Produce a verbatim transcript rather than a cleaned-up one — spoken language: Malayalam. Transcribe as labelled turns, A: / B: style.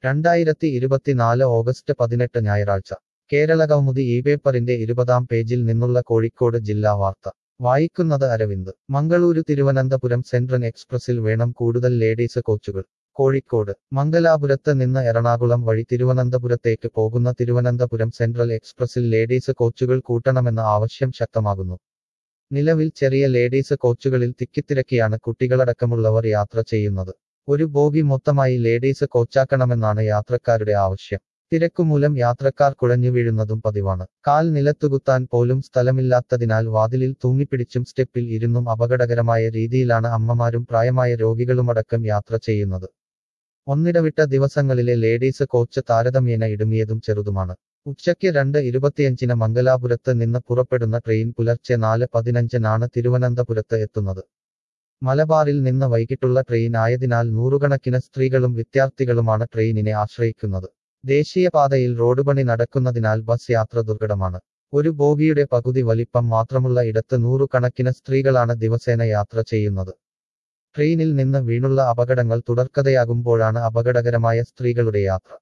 A: രണ്ടായിരത്തി ഇരുപത്തിനാല് ഓഗസ്റ്റ് പതിനെട്ട് ഞായറാഴ്ച കേരളകൗമുദി ഈ പേപ്പറിന്റെ ഇരുപതാം പേജിൽ നിന്നുള്ള കോഴിക്കോട് ജില്ലാ വാർത്ത വായിക്കുന്നത് അരവിന്ദ്. മംഗളൂരു തിരുവനന്തപുരം സെൻട്രൽ എക്സ്പ്രസിൽ വേണം കൂടുതൽ ലേഡീസ് കോച്ചുകൾ. കോഴിക്കോട് മംഗലാപുരത്ത് നിന്ന് എറണാകുളം വഴി തിരുവനന്തപുരത്തേക്ക് പോകുന്ന തിരുവനന്തപുരം സെൻട്രൽ എക്സ്പ്രസിൽ ലേഡീസ് കോച്ചുകൾ കൂട്ടണമെന്ന ആവശ്യം ശക്തമാകുന്നു. നിലവിൽ ചെറിയ ലേഡീസ് കോച്ചുകളിൽ തിക്കിത്തിരക്കിയാണ് കുട്ടികളടക്കമുള്ളവർ യാത്ര ചെയ്യുന്നത്. ഒരു ബോഗി മൊത്തമായി ലേഡീസ് കോച്ചാക്കണമെന്നാണ് യാത്രക്കാരുടെ ആവശ്യം. തിരക്കുമൂലം യാത്രക്കാർ കുഴഞ്ഞു വീഴുന്നതും പതിവാണ്. കാൽ നിലത്തുകുത്താൻ പോലും സ്ഥലമില്ലാത്തതിനാൽ വാതിലിൽ തൂങ്ങിപ്പിടിച്ചും സ്റ്റെപ്പിൽ ഇരുന്നും അപകടകരമായ രീതിയിലാണ് അമ്മമാരും പ്രായമായ രോഗികളുമടക്കം യാത്ര ചെയ്യുന്നത്. ഒന്നിടവിട്ട ദിവസങ്ങളിലെ ലേഡീസ് കോച്ച് താരതമ്യേന ഇടുങ്ങിയതും ചെറുതുമാണ്. ഉച്ചയ്ക്ക് രണ്ട് ഇരുപത്തിയഞ്ചിന് മംഗലാപുരത്ത് നിന്ന് പുറപ്പെടുന്ന ട്രെയിൻ പുലർച്ചെ നാല് പതിനഞ്ചിനാണ് തിരുവനന്തപുരത്ത് എത്തുന്നത്. മലബാറിൽ നിന്ന് വൈകിട്ടുള്ള ട്രെയിൻ ആയതിനാൽ നൂറുകണക്കിന് സ്ത്രീകളും വിദ്യാർത്ഥികളുമാണ് ട്രെയിനിനെ ആശ്രയിക്കുന്നത്. ദേശീയപാതയിൽ റോഡ് പണി നടക്കുന്നതിനാൽ ബസ് യാത്ര ദുർഘടമാണ്. ഒരു ബോഗിയുടെ പകുതി വലിപ്പം മാത്രമുള്ള ഇടത്ത് നൂറുകണക്കിന് സ്ത്രീകളാണ് ദിവസേന യാത്ര ചെയ്യുന്നത്. ട്രെയിനിൽ നിന്ന് വീണുള്ള അപകടങ്ങൾ തുടർക്കഥയാകുമ്പോഴാണ് അപകടകരമായ സ്ത്രീകളുടെ യാത്ര.